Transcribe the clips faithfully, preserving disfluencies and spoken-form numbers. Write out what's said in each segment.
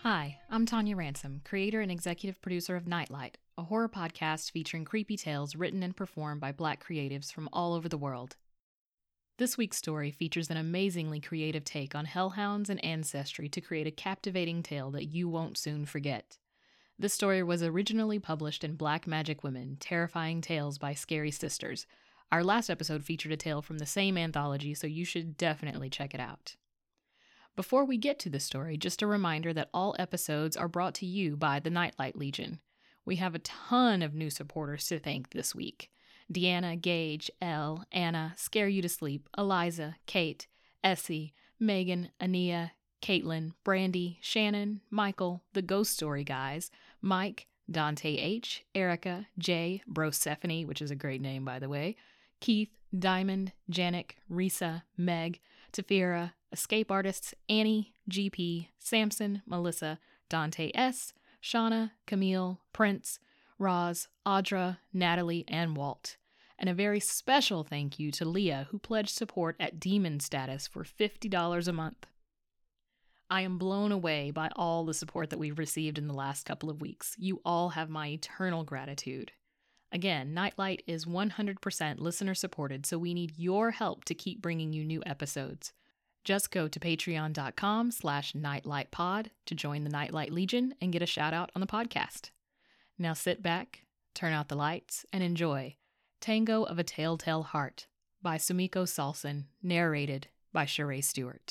Hi, I'm Tanya Ransom, creator and executive producer of Nightlight, a horror podcast featuring creepy tales written and performed by Black creatives from all over the world. This week's story features an amazingly creative take on hellhounds and ancestry to create a captivating tale that you won't soon forget. This story was originally published in Black Magic Women, Terrifying Tales by Scary Sisters. Our last episode featured a tale from the same anthology, so you should definitely check it out. Before we get to the story, just a reminder that all episodes are brought to you by the Nightlight Legion. We have a ton of new supporters to thank this week. Deanna, Gage, Elle, Anna, Scare You to Sleep, Eliza, Kate, Essie, Megan, Ania, Caitlin, Brandy, Shannon, Michael, the Ghost Story Guys, Mike, Dante H, Erica, Jay, Brosephanie, which is a great name by the way, Keith, Diamond, Janik, Risa, Meg, Tafira, Escape Artists, Annie, G P, Samson, Melissa, Dante S, Shauna, Camille, Prince, Roz, Audra, Natalie, and Walt. And a very special thank you to Leah, who pledged support at Demon status for fifty dollars a month. I am blown away by all the support that we've received in the last couple of weeks. You all have my eternal gratitude. Again, Nightlight is one hundred percent listener supported, so we need your help to keep bringing you new episodes. Just go to patreon.com slash nightlightpod to join the Nightlight Legion and get a shout out on the podcast. Now sit back, turn out the lights, and enjoy Tango of a Telltale Heart by Sumiko Salson, narrated by Sheree Stewart.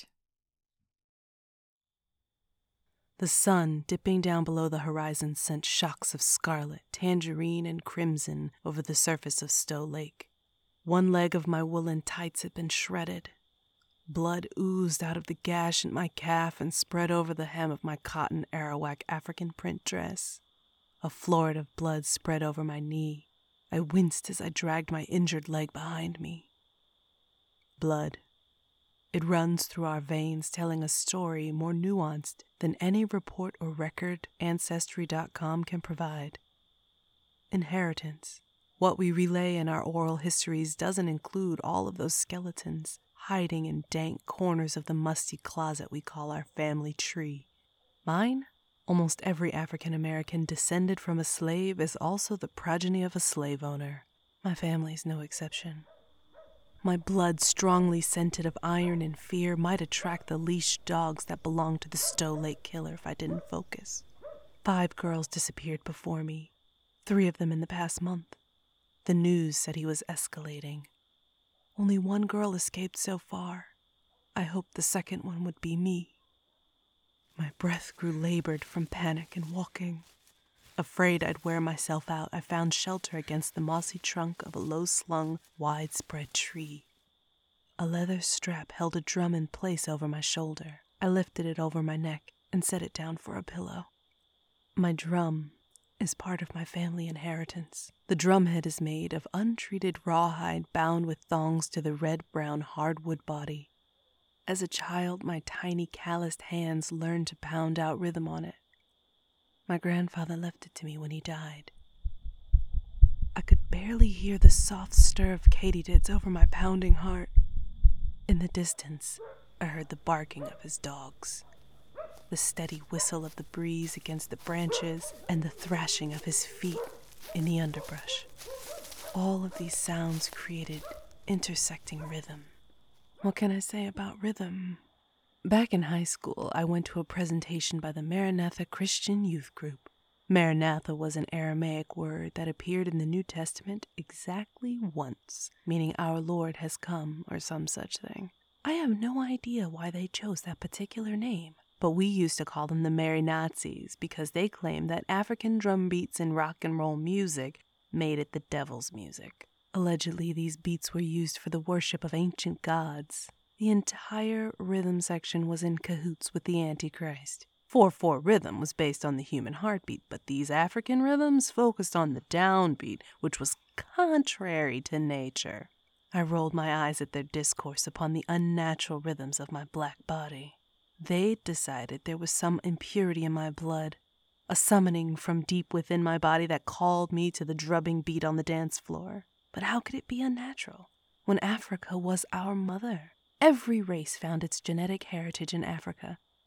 The sun, dipping down below the horizon, sent shocks of scarlet, tangerine, and crimson over the surface of Stowe Lake. One leg of my woolen tights had been shredded. Blood oozed out of the gash in my calf and spread over the hem of my cotton Arawak African print dress. A florid of blood spread over my knee. I winced as I dragged my injured leg behind me. Blood. It runs through our veins, telling a story more nuanced than any report or record Ancestry dot com can provide. Inheritance. What we relay in our oral histories doesn't include all of those skeletons hiding in dank corners of the musty closet we call our family tree. Mine? Almost every African American descended from a slave is also the progeny of a slave owner. My family's no exception. My blood, strongly scented of iron and fear, might attract the leashed dogs that belonged to the Stowe Lake killer if I didn't focus. Five girls disappeared before me, three of them in the past month. The news said he was escalating. Only one girl escaped so far. I hoped the second one would be me. My breath grew labored from panic and walking. Afraid I'd wear myself out, I found shelter against the mossy trunk of a low-slung, widespread tree. A leather strap held a drum in place over my shoulder. I lifted it over my neck and set it down for a pillow. My drum is part of my family inheritance. The drumhead is made of untreated rawhide bound with thongs to the red-brown hardwood body. As a child, my tiny calloused hands learned to pound out rhythm on it. My grandfather left it to me when he died. I could barely hear the soft stir of katydids over my pounding heart. In the distance, I heard the barking of his dogs, the steady whistle of the breeze against the branches, and the thrashing of his feet in the underbrush. All of these sounds created intersecting rhythm. What can I say about rhythm? Back in high school, I went to a presentation by the Maranatha Christian Youth Group. Maranatha was an Aramaic word that appeared in the New Testament exactly once, meaning our Lord has come or some such thing. I have no idea why they chose that particular name, but we used to call them the Merry Nazis because they claimed that African drum beats and rock and roll music made it the devil's music. Allegedly, these beats were used for the worship of ancient gods. The entire rhythm section was in cahoots with the Antichrist. four four rhythm was based on the human heartbeat, but these African rhythms focused on the downbeat, which was contrary to nature. I rolled my eyes at their discourse upon the unnatural rhythms of my black body. They decided there was some impurity in my blood, a summoning from deep within my body that called me to the drubbing beat on the dance floor. But how could it be unnatural when Africa was our mother? Every race found its genetic heritage in Africa.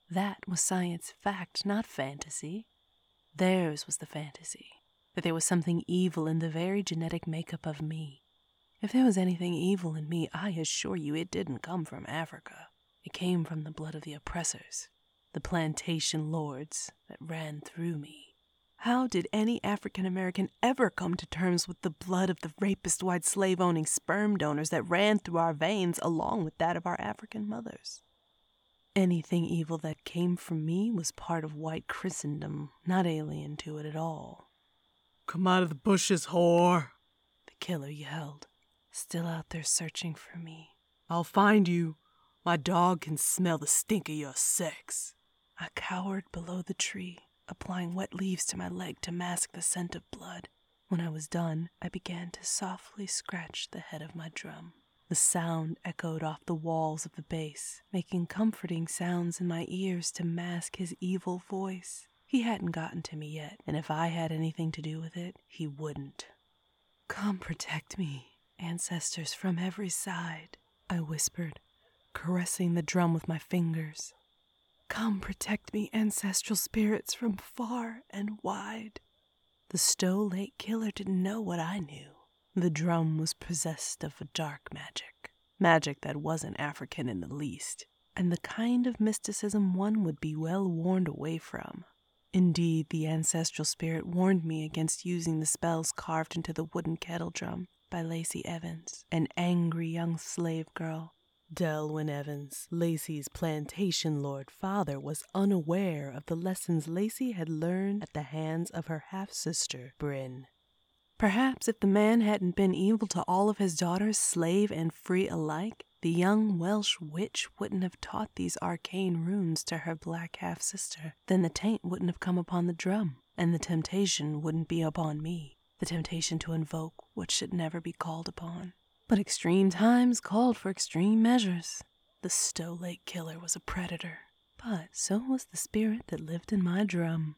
That was science fact, not fantasy. Theirs was the fantasy, that there was something evil in the very genetic makeup of me. If there was anything evil in me, I assure you it didn't come from Africa. It came from the blood of the oppressors, the plantation lords that ran through me. How did any African American ever come to terms with the blood of the rapist white slave-owning sperm donors that ran through our veins along with that of our African mothers? Anything evil that came from me was part of white Christendom, not alien to it at all. "Come out of the bushes, whore!" the killer yelled, still out there searching for me. "I'll find you. My dog can smell the stink of your sex." I cowered below the tree, applying wet leaves to my leg to mask the scent of blood. When I was done, I began to softly scratch the head of my drum. The sound echoed off the walls of the bass, making comforting sounds in my ears to mask his evil voice. He hadn't gotten to me yet, and if I had anything to do with it, he wouldn't. "Come protect me, ancestors from every side," I whispered, caressing the drum with my fingers. "Come protect me, ancestral spirits from far and wide." The Stowe Lake killer didn't know what I knew. The drum was possessed of a dark magic, magic that wasn't African in the least, and the kind of mysticism one would be well warned away from. Indeed, the ancestral spirit warned me against using the spells carved into the wooden kettle drum by Lacey Evans, an angry young slave girl. Delwyn Evans, Lacey's plantation lord father, was unaware of the lessons Lacey had learned at the hands of her half-sister, Bryn. Perhaps if the man hadn't been evil to all of his daughters, slave and free alike, the young Welsh witch wouldn't have taught these arcane runes to her black half-sister. Then the taint wouldn't have come upon the drum, and the temptation wouldn't be upon me, the temptation to invoke what should never be called upon. But extreme times called for extreme measures. The Stowe Lake killer was a predator, but so was the spirit that lived in my drum.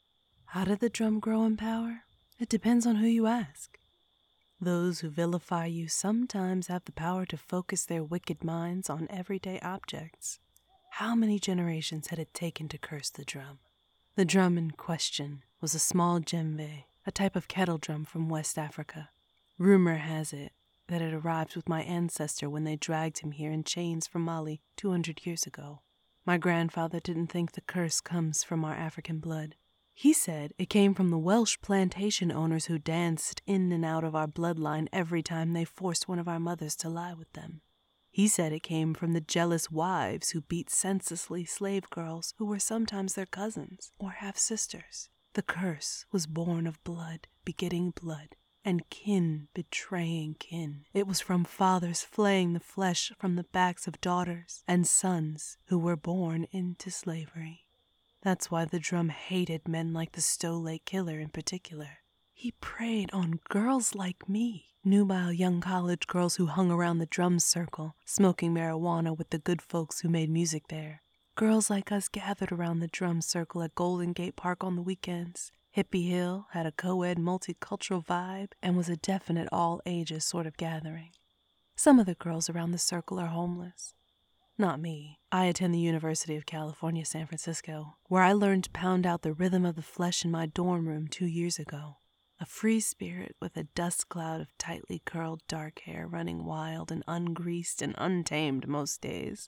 How did the drum grow in power? It depends on who you ask. Those who vilify you sometimes have the power to focus their wicked minds on everyday objects. How many generations had it taken to curse the drum? The drum in question was a small djembe, a type of kettle drum from West Africa. Rumor has it that it arrived with my ancestor when they dragged him here in chains from Mali two hundred years ago. My grandfather didn't think the curse comes from our African blood. He said it came from the Welsh plantation owners who danced in and out of our bloodline every time they forced one of our mothers to lie with them. He said it came from the jealous wives who beat senselessly slave girls who were sometimes their cousins or half-sisters. The curse was born of blood begetting blood, and kin betraying kin. It was from fathers flaying the flesh from the backs of daughters and sons who were born into slavery. That's why the drum hated men like the Stowe Lake killer in particular. He preyed on girls like me, nubile young college girls who hung around the drum circle, smoking marijuana with the good folks who made music there. Girls like us gathered around the drum circle at Golden Gate Park on the weekends. Hippie Hill had a co-ed multicultural vibe and was a definite all-ages sort of gathering. Some of the girls around the circle are homeless. Not me. I attend the University of California, San Francisco, where I learned to pound out the rhythm of the flesh in my dorm room two years ago. A free spirit with a dust cloud of tightly curled dark hair running wild and ungreased and untamed most days.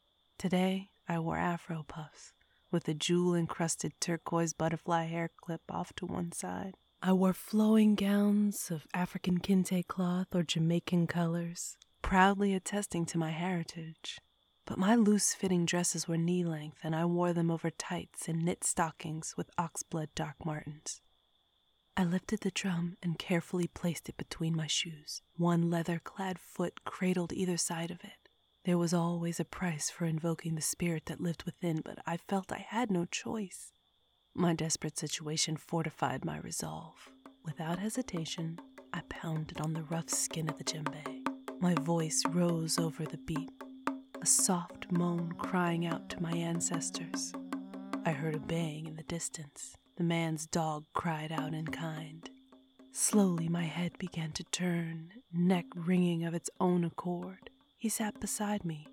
Today, I wore afro puffs, with a jewel-encrusted turquoise butterfly hair clip off to one side. I wore flowing gowns of African kente cloth or Jamaican colors, proudly attesting to my heritage. But my loose-fitting dresses were knee-length, and I wore them over tights and knit stockings with oxblood Doc Martens. I lifted the drum and carefully placed it between my shoes, one leather-clad foot cradled either side of it. There was always a price for invoking the spirit that lived within, but I felt I had no choice. My desperate situation fortified my resolve. Without hesitation, I pounded on the rough skin of the djembe. My voice rose over the beat, a soft moan crying out to my ancestors. I heard a bang in the distance. The man's dog cried out in kind. Slowly my head began to turn, neck ringing of its own accord. He sat beside me,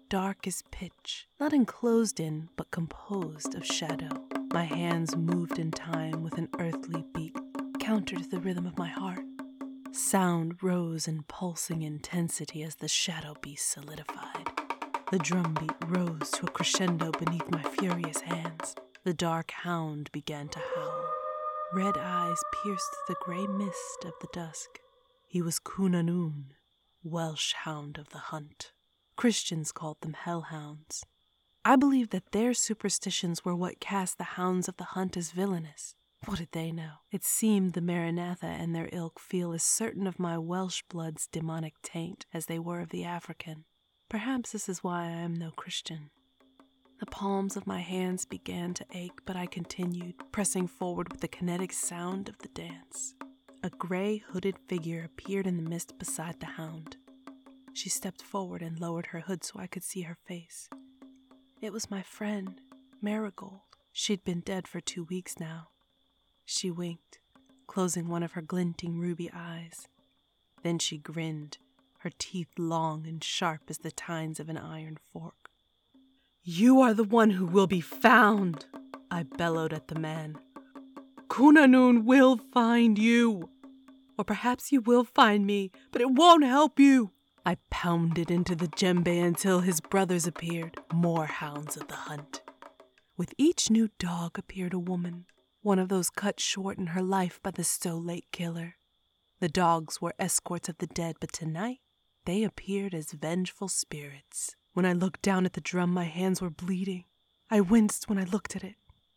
dark as pitch, not enclosed in, but composed of shadow. My hands moved in time with an earthly beat, counter to the rhythm of my heart. Sound rose in pulsing intensity as the shadow beast solidified. The drumbeat rose to a crescendo beneath my furious hands. The dark hound began to howl. Red eyes pierced the gray mist of the dusk. He was Cwnanwn, Welsh hound of the hunt. Christians called them hellhounds. I believed that their superstitions were what cast the hounds of the hunt as villainous. What did they know? It seemed the Maranatha and their ilk feel as certain of my Welsh blood's demonic taint as they were of the African. Perhaps this is why I am no Christian. The palms of my hands began to ache, but I continued, pressing forward with the kinetic sound of the dance. A gray, hooded figure appeared in the mist beside the hound. She stepped forward and lowered her hood so I could see her face. It was my friend, Marigold. She'd been dead for two weeks now. She winked, closing one of her glinting ruby eyes. Then she grinned, her teeth long and sharp as the tines of an iron fork. "You are the one who will be found," I bellowed at the man. "Cwnanwn will find you. Or perhaps you will find me, but it won't help you." I pounded into the djembe until his brothers appeared, more hounds of the hunt. With each new dog appeared a woman, one of those cut short in her life by the Stow Lake killer. The dogs were escorts of the dead, but tonight they appeared as vengeful spirits. When I looked down at the drum, my hands were bleeding. I winced when I looked at it.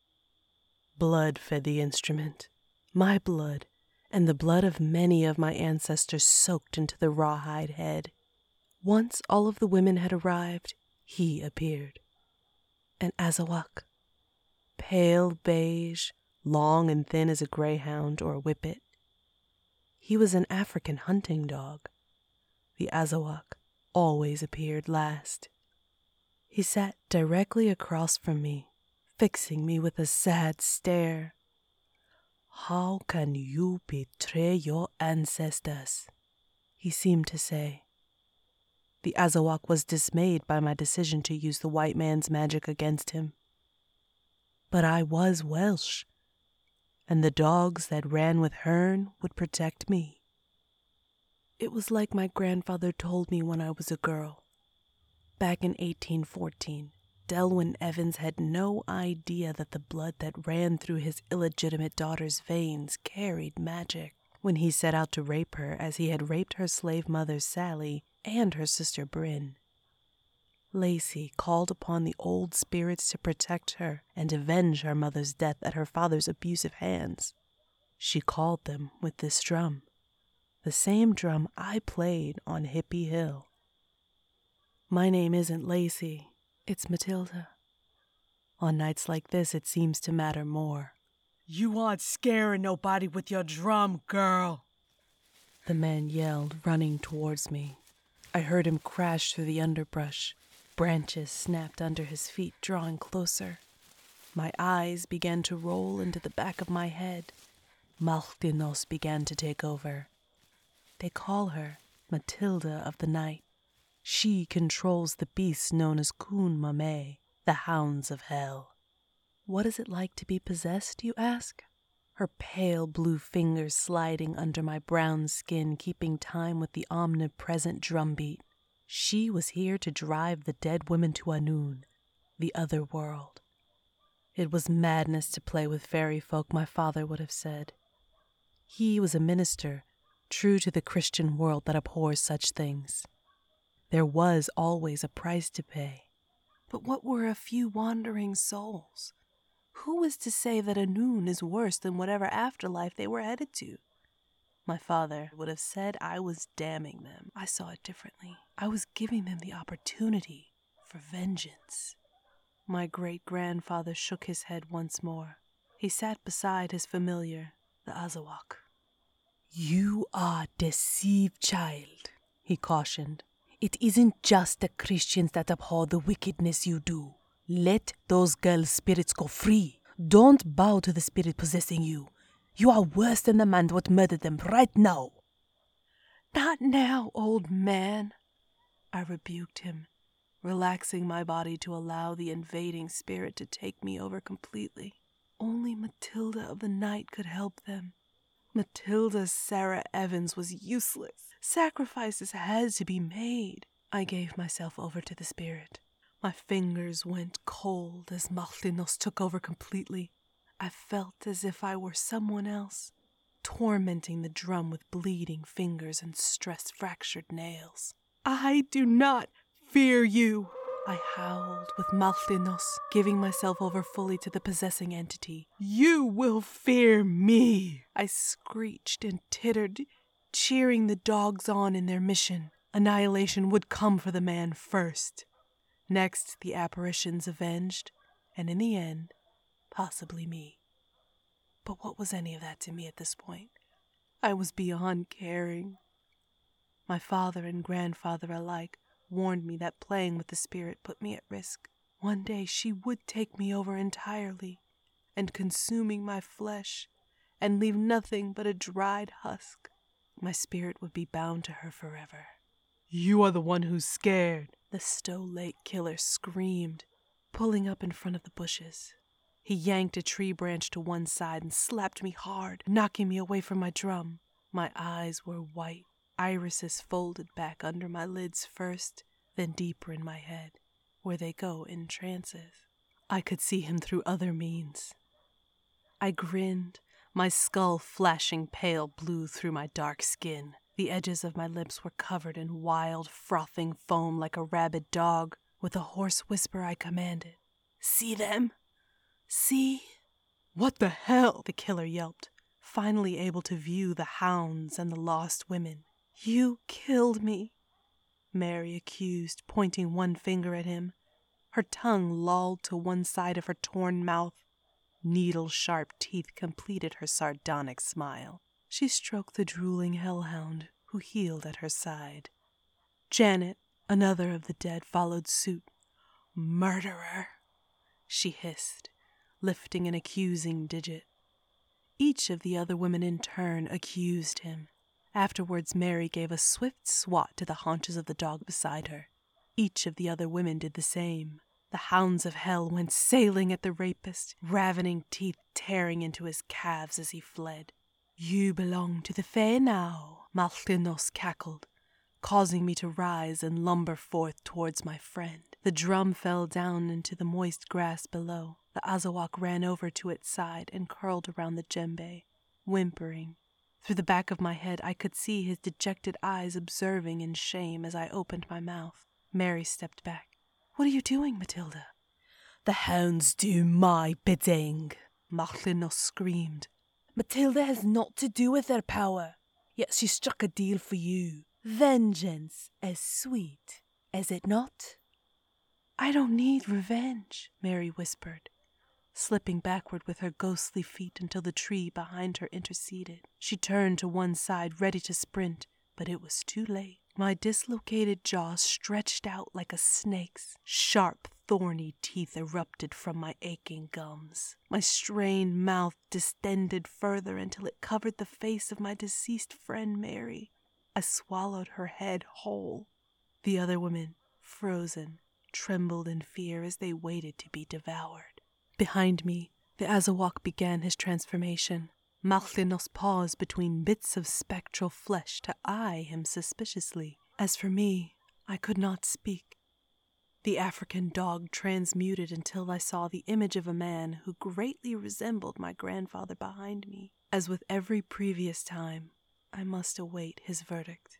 Blood fed the instrument. My blood, and the blood of many of my ancestors soaked into the rawhide head. Once all of the women had arrived, he appeared. An Azawak. Pale beige, long and thin as a greyhound or a whippet. He was an African hunting dog. The Azawak always appeared last. He sat directly across from me, fixing me with a sad stare. "How can you betray your ancestors?" he seemed to say. The Azawak was dismayed by my decision to use the white man's magic against him. But I was Welsh, and the dogs that ran with Hearn would protect me. It was like my grandfather told me when I was a girl. Back in eighteen fourteen, Delwyn Evans had no idea that the blood that ran through his illegitimate daughter's veins carried magic. When he set out to rape her as he had raped her slave mother Sally and her sister Bryn, Lacey called upon the old spirits to protect her and avenge her mother's death at her father's abusive hands. She called them with this drum, the same drum I played on Hippie Hill. My name isn't Lacey, it's Matilda. On nights like this, it seems to matter more. "You aren't scaring nobody with your drum, girl," the man yelled, running towards me. I heard him crash through the underbrush. Branches snapped under his feet, drawing closer. My eyes began to roll into the back of my head. Malchdinos began to take over. They call her Matilda of the Night. She controls the beasts known as Cwn Mame, the hounds of hell. What is it like to be possessed, you ask? Her pale blue fingers sliding under my brown skin, keeping time with the omnipresent drumbeat. She was here to drive the dead women to Annwn, the other world. It was madness to play with fairy folk, my father would have said. He was a minister, true to the Christian world that abhors such things. There was always a price to pay. But what were a few wandering souls? Who was to say that Annwn is worse than whatever afterlife they were headed to? My father would have said I was damning them. I saw it differently. I was giving them the opportunity for vengeance. My great-grandfather shook his head once more. He sat beside his familiar, the Azawak. "You are deceived, child," he cautioned. "It isn't just the Christians that abhor the wickedness you do. Let those girls' spirits go free. Don't bow to the spirit possessing you. You are worse than the man that murdered them right now." "Not now, old man," I rebuked him. relaxing my body to allow the invading spirit to take me over completely. Only Matilda of the night could help them. Matilda Sarah Evans was useless. Sacrifices had to be made. I gave myself over to the spirit. My fingers went cold as Martinos took over completely. I felt as if I were someone else, tormenting the drum with bleeding fingers and stress-fractured nails. I do not fear you, I howled with Martinos, giving myself over fully to the possessing entity. You will fear me, I screeched and tittered, cheering the dogs on in their mission. Annihilation would come for the man first. Next, the apparitions avenged, and in the end, possibly me. But what was any of that to me at this point? I was beyond caring. My father and grandfather alike warned me that playing with the spirit put me at risk. One day she would take me over entirely, and consuming my flesh, and leave nothing but a dried husk. My spirit would be bound to her forever. You are the one who's scared, the Stowe Lake killer screamed, pulling up in front of the bushes. He yanked a tree branch to one side and slapped me hard, knocking me away from my drum. My eyes were white, irises folded back under my lids first, then deeper in my head, where they go in trances. I could see him through other means. I grinned, my skull flashing pale blue through my dark skin. The edges of my lips were covered in wild, frothing foam like a rabid dog. With a hoarse whisper I commanded, "See them? See?" "What the hell?" the killer yelped, finally able to view the hounds and the lost women. "You killed me," Mary accused, pointing one finger at him. Her tongue lolled to one side of her torn mouth. Needle-sharp teeth completed her sardonic smile. She stroked the drooling hellhound, who heeled at her side. Janet, another of the dead, followed suit. "Murderer," she hissed, lifting an accusing digit. Each of the other women in turn accused him. Afterwards, Mary gave a swift swat to the haunches of the dog beside her. Each of the other women did the same. The hounds of hell went sailing at the rapist, ravening teeth tearing into his calves as he fled. "You belong to the Fae now," Martinos cackled, causing me to rise and lumber forth towards my friend. The drum fell down into the moist grass below. The Azawak ran over to its side and curled around the djembe, whimpering. Through the back of my head I could see his dejected eyes observing in shame as I opened my mouth. Mary stepped back. "What are you doing, Matilda?" "The hounds do my bidding," Martinos screamed. "Matilda has naught to do with their power, yet she struck a deal for you. Vengeance is sweet, is it not?" "I don't need revenge," Mary whispered, slipping backward with her ghostly feet until the tree behind her interceded. She turned to one side, ready to sprint, but it was too late. My dislocated jaw stretched out like a snake's. Sharp, thorny teeth erupted from my aching gums. My strained mouth distended further until it covered the face of my deceased friend Mary. I swallowed her head whole. The other women, frozen, trembled in fear as they waited to be devoured. Behind me, the Azawak began his transformation. Martinos paused between bits of spectral flesh to eye him suspiciously. As for me, I could not speak. The African dog transmuted until I saw the image of a man who greatly resembled my grandfather behind me. As with every previous time, I must await his verdict.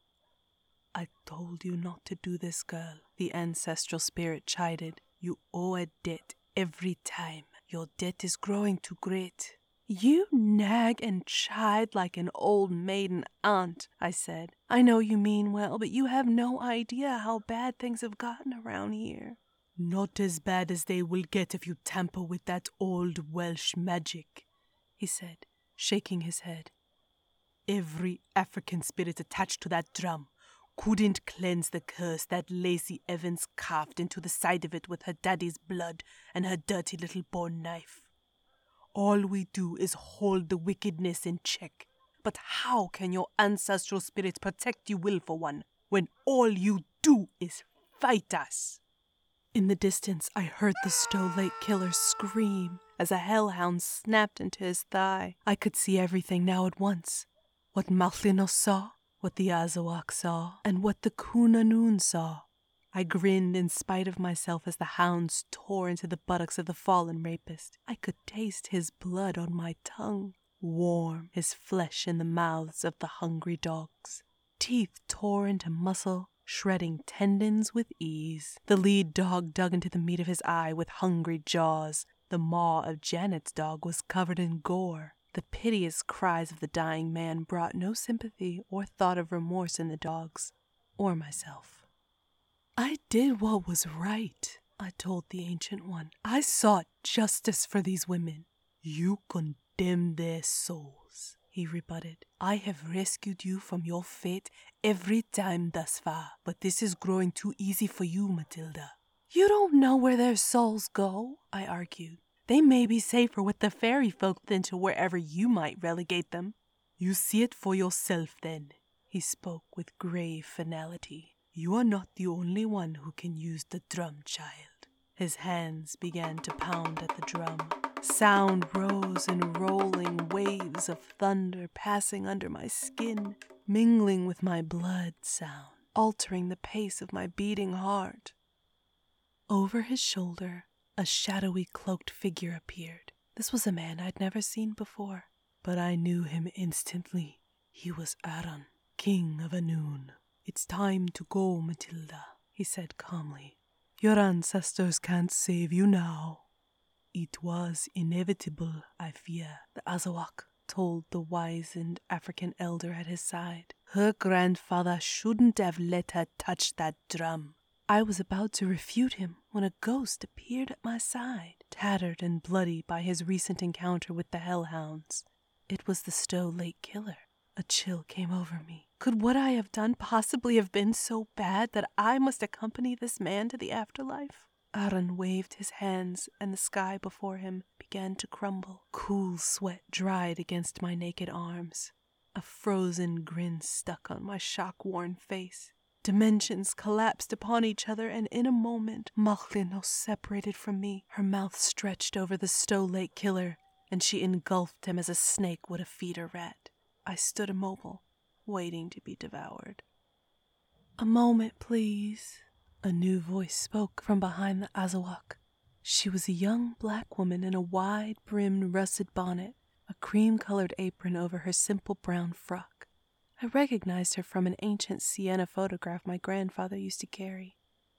"I told you not to do this, girl," the ancestral spirit chided. "You owe a debt every time. Your debt is growing too great." "You nag and chide like an old maiden aunt," I said. "I know you mean well, but you have no idea how bad things have gotten around here." "Not as bad as they will get if you tamper with that old Welsh magic," he said, shaking his head. "Every African spirit attached to that drum couldn't cleanse the curse that Lacey Evans carved into the side of it with her daddy's blood and her dirty little bone knife. All we do is hold the wickedness in check. But how can your ancestral spirits protect you, Will, for one, when all you do is fight us. In the distance, I heard the Stow Lake Killer scream as a hellhound snapped into his thigh. I could see everything now at once. What Machlinos saw, what the Azawak saw, and what the Kunanun saw. I grinned in spite of myself as the hounds tore into the buttocks of the fallen rapist. I could taste his blood on my tongue, warm, his flesh in the mouths of the hungry dogs. Teeth tore into muscle, shredding tendons with ease. The lead dog dug into the meat of his eye with hungry jaws. The maw of Janet's dog was covered in gore. The piteous cries of the dying man brought no sympathy or thought of remorse in the dogs, or myself. I did what was right, I told the Ancient One. I sought justice for these women. You condemn their souls, he rebutted. I have rescued you from your fate every time thus far, but this is growing too easy for you, Matilda. You don't know where their souls go, I argued. They may be safer with the fairy folk than to wherever you might relegate them. You see it for yourself, then, he spoke with grave finality. You are not the only one who can use the drum, child. His hands began to pound at the drum. Sound rose in rolling waves of thunder passing under my skin, mingling with my blood sound, altering the pace of my beating heart. Over his shoulder, a shadowy cloaked figure appeared. This was a man I'd never seen before, but I knew him instantly. He was Aran, King of Anun. It's time to go, Matilda, he said calmly. Your ancestors can't save you now. It was inevitable, I fear, the Azawak told the wizened African elder at his side. Her grandfather shouldn't have let her touch that drum. I was about to refute him when a ghost appeared at my side, tattered and bloody by his recent encounter with the hellhounds. It was the Stow Lake Killer. A chill came over me. Could what I have done possibly have been so bad that I must accompany this man to the afterlife? Aran waved his hands, and the sky before him began to crumble. Cool sweat dried against my naked arms. A frozen grin stuck on my shock-worn face. Dimensions collapsed upon each other, and in a moment, Machlinos separated from me. Her mouth stretched over the Stow Lake Killer, and she engulfed him as a snake would a feeder rat. I stood immobile, waiting to be devoured. A moment, please. A new voice spoke from behind the Azawak. She was a young black woman in a wide-brimmed russet bonnet, a cream-colored apron over her simple brown frock. I recognized her from an ancient sienna photograph my grandfather used to carry.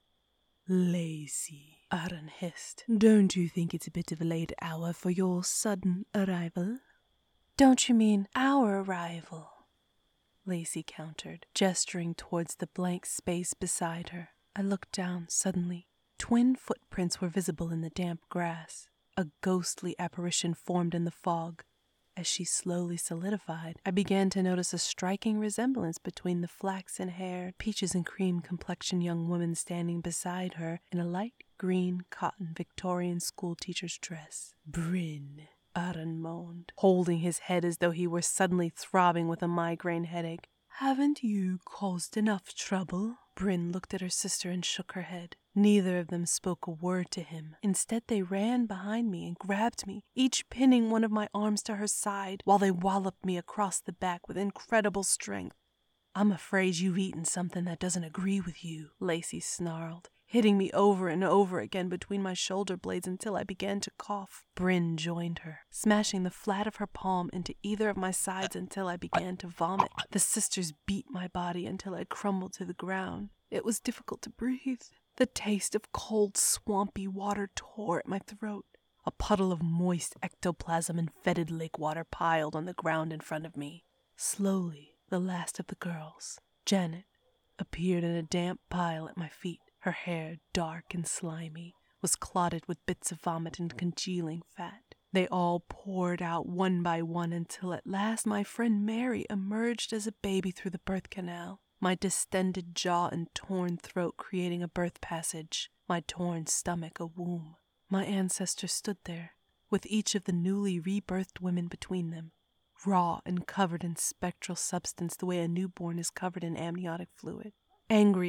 Lacey, Aran hissed. Don't you think it's a bit of a late hour for your sudden arrival? Don't you mean our arrival? Lacey countered, gesturing towards the blank space beside her. I looked down suddenly. Twin footprints were visible in the damp grass. A ghostly apparition formed in the fog. As she slowly solidified, I began to notice a striking resemblance between the flaxen-haired, peaches-and-cream complexioned young woman standing beside her in a light green cotton Victorian schoolteacher's dress. Bryn, Aran moaned, holding his head as though he were suddenly throbbing with a migraine headache. Haven't you caused enough trouble? Bryn looked at her sister and shook her head. Neither of them spoke a word to him. Instead, they ran behind me and grabbed me, each pinning one of my arms to her side, while they walloped me across the back with incredible strength. I'm afraid you've eaten something that doesn't agree with you, Lacey snarled, hitting me over and over again between my shoulder blades until I began to cough. Bryn joined her, smashing the flat of her palm into either of my sides until I began to vomit. The sisters beat my body until I crumbled to the ground. It was difficult to breathe. The taste of cold, swampy water tore at my throat. A puddle of moist ectoplasm and fetid lake water piled on the ground in front of me. Slowly, the last of the girls, Janet, appeared in a damp pile at my feet. Her hair, dark and slimy, was clotted with bits of vomit and congealing fat. They all poured out one by one until at last my friend Mary emerged as a baby through the birth canal, my distended jaw and torn throat creating a birth passage, my torn stomach a womb. My ancestors stood there, with each of the newly rebirthed women between them, raw and covered in spectral substance the way a newborn is covered in amniotic fluid. Angry,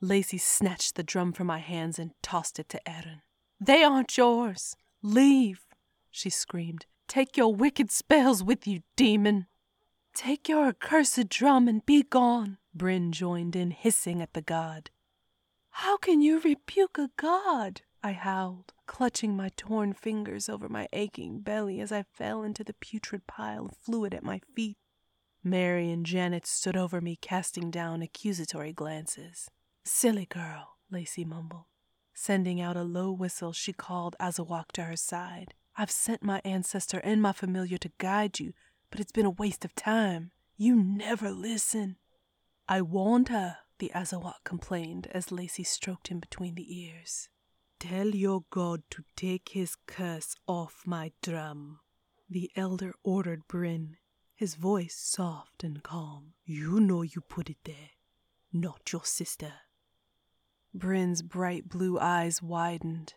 Lacey snatched the drum from my hands and tossed it to Aaron. They aren't yours. Leave, she screamed. Take your wicked spells with you, demon. Take your accursed drum and be gone, Bryn joined in, hissing at the god. How can you rebuke a god? I howled, clutching my torn fingers over my aching belly as I fell into the putrid pile of fluid at my feet. Mary and Janet stood over me, casting down accusatory glances. Silly girl, Lacey mumbled. Sending out a low whistle, she called Azawak to her side. I've sent my ancestor and my familiar to guide you, but it's been a waste of time. You never listen. I warned her, the Azawak complained as Lacey stroked him between the ears. Tell your god to take his curse off my drum, the elder ordered Bryn, his voice soft and calm. You know you put it there, not your sister. Bryn's bright blue eyes widened.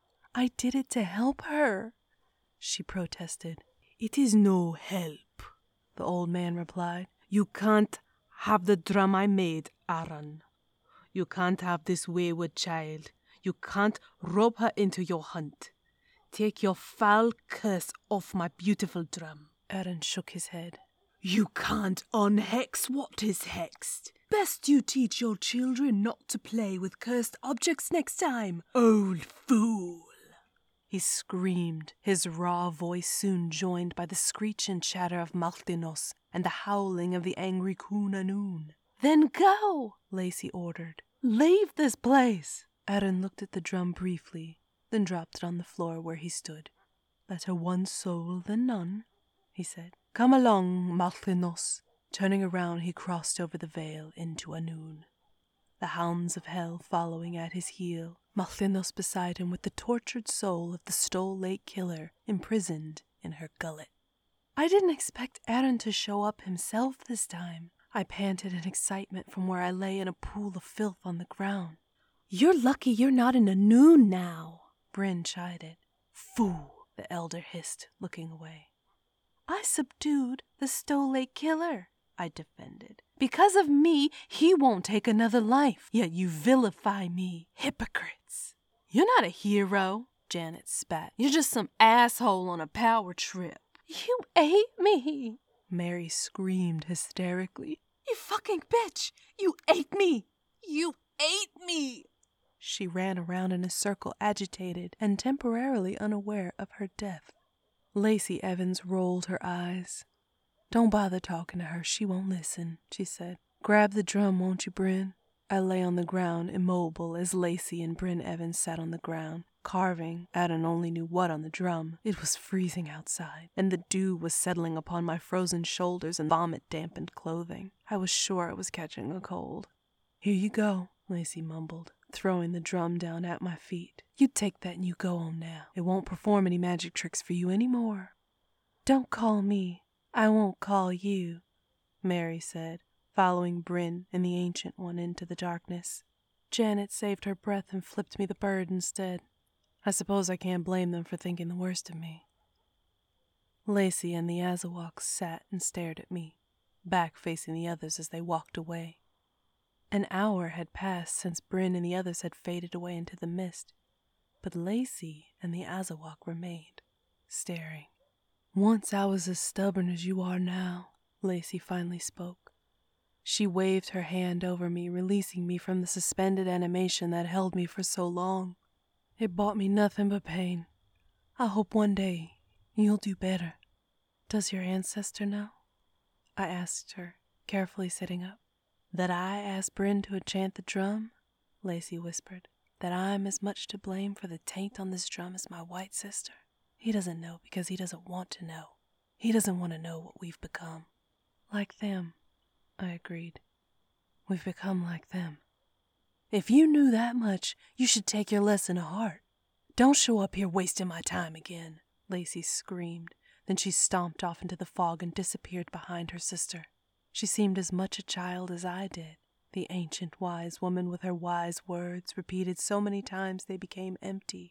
I did it to help her, she protested. It is no help, the old man replied. You can't have the drum I made, Aaron. You can't have this wayward child. You can't rope her into your hunt. Take your foul curse off my beautiful drum. Aaron shook his head. You can't unhex what is hexed. Best you teach your children not to play with cursed objects next time, old fool. He screamed, his raw voice soon joined by the screech and chatter of Maltinos and the howling of the angry Kunanun. Then go, Lacey ordered. Leave this place. Aaron looked at the drum briefly, then dropped it on the floor where he stood. Better one soul than none, he said. Come along, Maltinos. Turning around, he crossed over the veil into Anun, the hounds of hell following at his heel, Maltinos beside him with the tortured soul of the Stole Lake killer imprisoned in her gullet. I didn't expect Aaron to show up himself this time. I panted in excitement from where I lay in a pool of filth on the ground. You're lucky you're not in Anun now, Bryn chided. Fool, the elder hissed, looking away. I subdued the Stole Lake killer, I defended. Because of me, he won't take another life, yet you vilify me. Hypocrites. You're not a hero, Janet spat. You're just some asshole on a power trip. You ate me, Mary screamed hysterically. You fucking bitch! You ate me! You ate me! She ran around in a circle, agitated and temporarily unaware of her death. Lacey Evans rolled her eyes. Don't bother talking to her, she won't listen, she said. Grab the drum, won't you, Bryn? I lay on the ground, immobile, as Lacey and Bryn Evans sat on the ground, carving, Adam only knew what on the drum. It was freezing outside, and the dew was settling upon my frozen shoulders and vomit-dampened clothing. I was sure I was catching a cold. Here you go, Lacey mumbled, throwing the drum down at my feet. You take that and you go on now. It won't perform any magic tricks for you anymore. Don't call me. I won't call you, Mary said, following Bryn and the Ancient One into the darkness. Janet saved her breath and flipped me the bird instead. I suppose I can't blame them for thinking the worst of me. Lacey and the Azawaks sat and stared at me, back facing the others as they walked away. An hour had passed since Bryn and the others had faded away into the mist, but Lacey and the Azawak remained, staring. Once I was as stubborn as you are now, Lacey finally spoke. She waved her hand over me, releasing me from the suspended animation that held me for so long. It brought me nothing but pain. I hope one day you'll do better. Does your ancestor know? I asked her, carefully sitting up. That I asked Bryn to enchant the drum? Lacey whispered. That I'm as much to blame for the taint on this drum as my white sister? He doesn't know because he doesn't want to know. He doesn't want to know what we've become. Like them, I agreed. We've become like them. If you knew that much, you should take your lesson to heart. Don't show up here wasting my time again, Lacey screamed. Then she stomped off into the fog and disappeared behind her sister. She seemed as much a child as I did, the ancient wise woman with her wise words repeated so many times they became empty.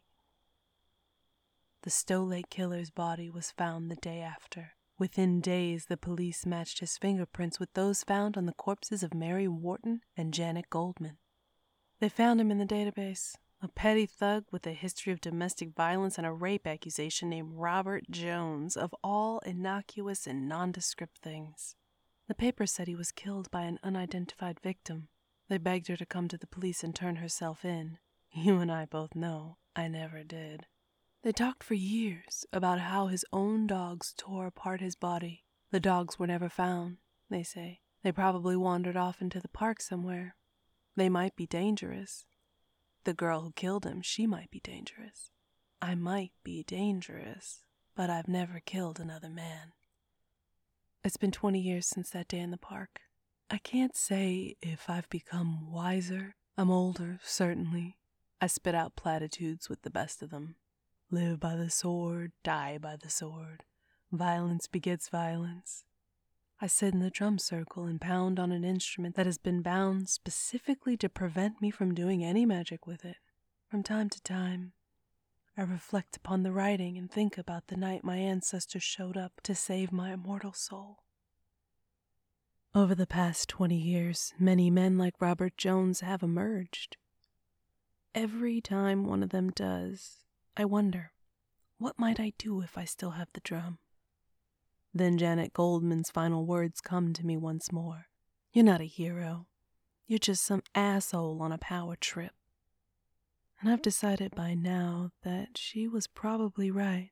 The Stole Lake killer's body was found the day after. Within days, the police matched his fingerprints with those found on the corpses of Mary Wharton and Janet Goldman. They found him in the database. A petty thug with a history of domestic violence and a rape accusation named Robert Jones, of all innocuous and nondescript things. The paper said he was killed by an unidentified victim. They begged her to come to the police and turn herself in. You and I both know I never did. They talked for years about how his own dogs tore apart his body. The dogs were never found, they say. They probably wandered off into the park somewhere. They might be dangerous. The girl who killed him, she might be dangerous. I might be dangerous, but I've never killed another man. It's been twenty years since that day in the park. I can't say if I've become wiser. I'm older, certainly. I spit out platitudes with the best of them. Live by the sword, die by the sword. Violence begets violence. I sit in the drum circle and pound on an instrument that has been bound specifically to prevent me from doing any magic with it. From time to time, I reflect upon the writing and think about the night my ancestors showed up to save my immortal soul. Over the past twenty years, many men like Robert Jones have emerged. Every time one of them does, I wonder, what might I do if I still have the drum? Then Janet Goldman's final words come to me once more. You're not a hero. You're just some asshole on a power trip. And I've decided by now that she was probably right.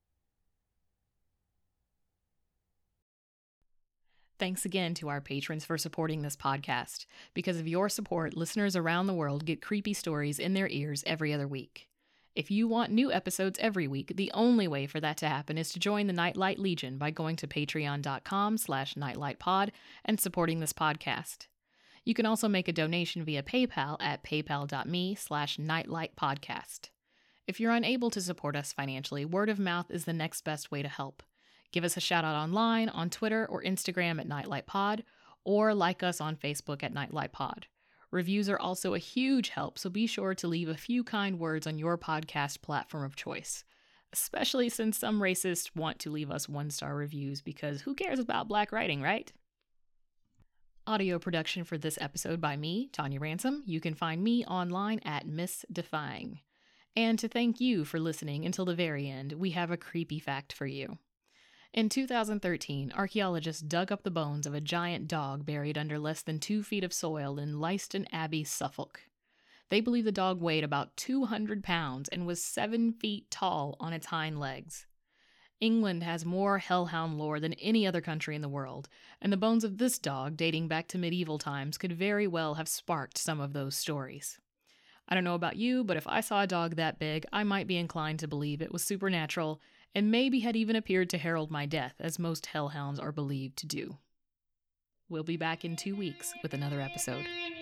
Thanks again to our patrons for supporting this podcast. Because of your support, listeners around the world get creepy stories in their ears every other week. If you want new episodes every week, the only way for that to happen is to join the Nightlight Legion by going to patreon.com slash nightlightpod and supporting this podcast. You can also make a donation via PayPal at paypal.me slash nightlightpodcast. If you're unable to support us financially, word of mouth is the next best way to help. Give us a shout out online, on Twitter or Instagram at nightlightpod, or like us on Facebook at nightlightpod. Reviews are also a huge help, so be sure to leave a few kind words on your podcast platform of choice, especially since some racists want to leave us one-star reviews because who cares about black writing, right? Audio production for this episode by me, Tanya Ransom. You can find me online at Miss Defying. And to thank you for listening until the very end, we have a creepy fact for you. In two thousand thirteen, archaeologists dug up the bones of a giant dog buried under less than two feet of soil in Leiston Abbey, Suffolk. They believe the dog weighed about two hundred pounds and was seven feet tall on its hind legs. England has more hellhound lore than any other country in the world, and the bones of this dog, dating back to medieval times, could very well have sparked some of those stories. I don't know about you, but if I saw a dog that big, I might be inclined to believe it was supernatural, and maybe had even appeared to herald my death, as most hellhounds are believed to do. We'll be back in two weeks with another episode.